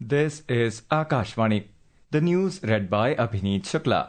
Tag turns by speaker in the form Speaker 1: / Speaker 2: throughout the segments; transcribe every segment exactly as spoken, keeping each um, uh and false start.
Speaker 1: This is Akashvani. The news read by Abhineet Shukla.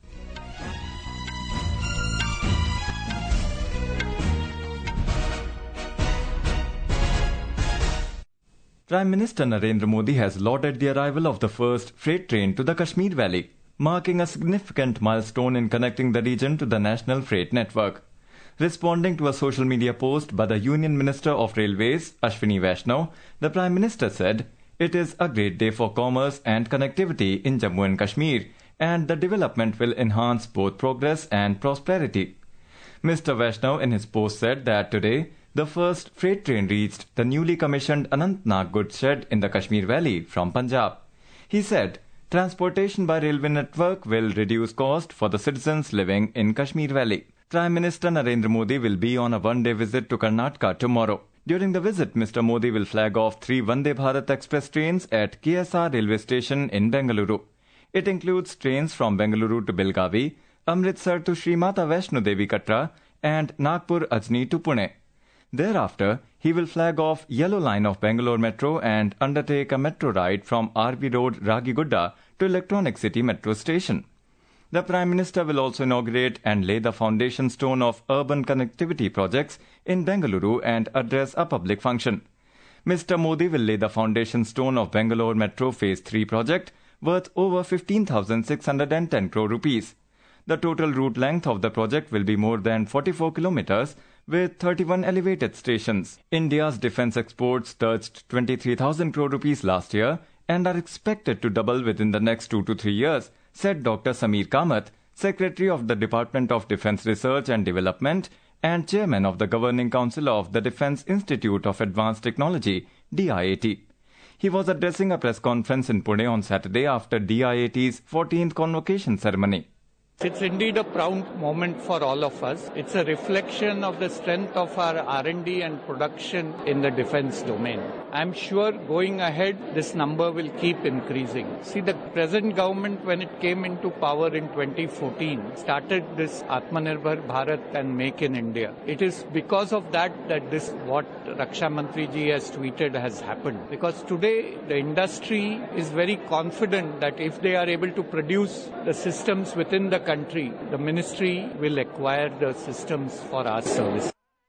Speaker 1: Prime Minister Narendra Modi has lauded the arrival of the first freight train to the Kashmir Valley, marking a significant milestone in connecting the region to the national freight network. Responding to a social media post by the Union Minister of Railways, Ashwini Vaishnaw, the Prime Minister said, "It is a great day for commerce and connectivity in Jammu and Kashmir, and the development will enhance both progress and prosperity." Mister Vaishnaw in his post said that today, the first freight train reached the newly commissioned Anantnag goods shed in the Kashmir Valley from Punjab. He said, transportation by railway network will reduce cost for the citizens living in Kashmir Valley. Prime Minister Narendra Modi will be on a one-day visit to Karnataka tomorrow. During the visit, Mister Modi will flag off three Vande Bharat Express trains at K S R railway station in Bengaluru. It includes trains from Bengaluru to Belgavi, Amritsar to Sri Mata Vaishno Devi Katra, and Nagpur Ajni to Pune. Thereafter, he will flag off Yellow Line of Bangalore Metro and undertake a metro ride from R V Road, Ragigudda to Electronic City Metro Station. The Prime Minister will also inaugurate and lay the foundation stone of urban connectivity projects in Bengaluru and address a public function. Mister Modi will lay the foundation stone of Bangalore Metro Phase three project worth over fifteen thousand six hundred ten crore rupees. The total route length of the project will be more than forty-four kilometers with thirty-one elevated stations. India's defense exports touched twenty-three thousand crore rupees last year and are expected to double within the next two to three years, said Doctor Samir Kamath, Secretary of the Department of Defense Research and Development and Chairman of the Governing Council of the Defense Institute of Advanced Technology, D I A T. He was addressing a press conference in Pune on Saturday after D I A T's fourteenth convocation ceremony.
Speaker 2: It's indeed a proud moment for all of us. It's a reflection of the strength of our R and D and production in the defense domain. I'm sure going ahead, this number will keep increasing. See, the present government, when it came into power in twenty fourteen, started this Atmanirbhar Bharat and Make in India. It is because of that that this, what Raksha Mantri ji has tweeted, has happened. Because today, the industry is very confident that if they are able to produce the systems within the country, the ministry will acquire the systems for our service.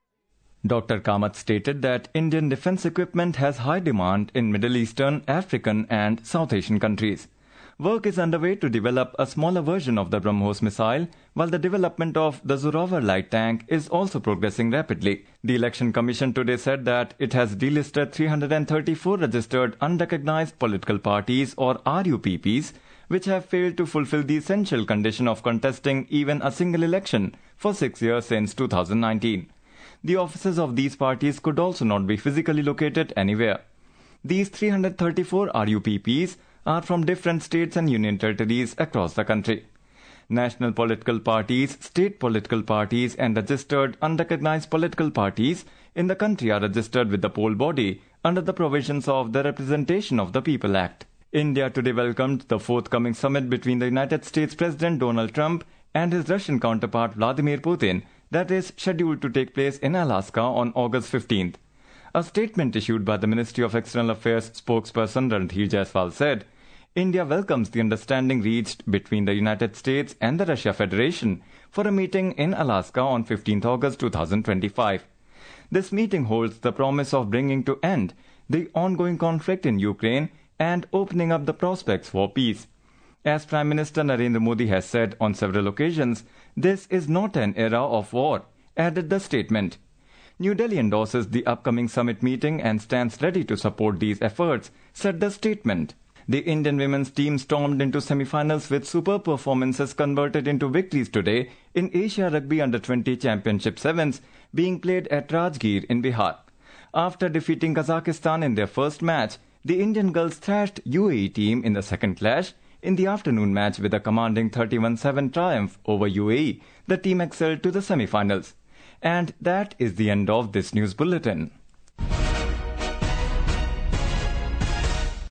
Speaker 1: Doctor Kamath stated that Indian defense equipment has high demand in Middle Eastern, African and South Asian countries. Work is underway to develop a smaller version of the BrahMos missile, while the development of the Zorawar light tank is also progressing rapidly. The Election Commission today said that it has delisted three hundred thirty-four registered unrecognized political parties or R U P Ps, which have failed to fulfill the essential condition of contesting even a single election for six years since two thousand nineteen. The offices of these parties could also not be physically located anywhere. These three hundred thirty-four R U P Ps are from different states and union territories across the country. National political parties, state political parties and registered unrecognized political parties in the country are registered with the poll body under the provisions of the Representation of the People Act. India today welcomed the forthcoming summit between the United States President Donald Trump and his Russian counterpart Vladimir Putin that is scheduled to take place in Alaska on August fifteenth. A statement issued by the Ministry of External Affairs spokesperson Randhir Jaiswal said, India welcomes the understanding reached between the United States and the Russia Federation for a meeting in Alaska on fifteenth August two thousand twenty-five. This meeting holds the promise of bringing to end the ongoing conflict in Ukraine and opening up the prospects for peace. As Prime Minister Narendra Modi has said on several occasions, this is not an era of war, added the statement. New Delhi endorses the upcoming summit meeting and stands ready to support these efforts, said the statement. The Indian women's team stormed into semi-finals with superb performances converted into victories today in Asia Rugby Under twenty Championship Sevens being played at Rajgir in Bihar. After defeating Kazakhstan in their first match, the Indian girls thrashed U A E team in the second clash. In the afternoon match with a commanding thirty-one seven triumph over U A E, the team excelled to the semi-finals. And that is the end of this news bulletin.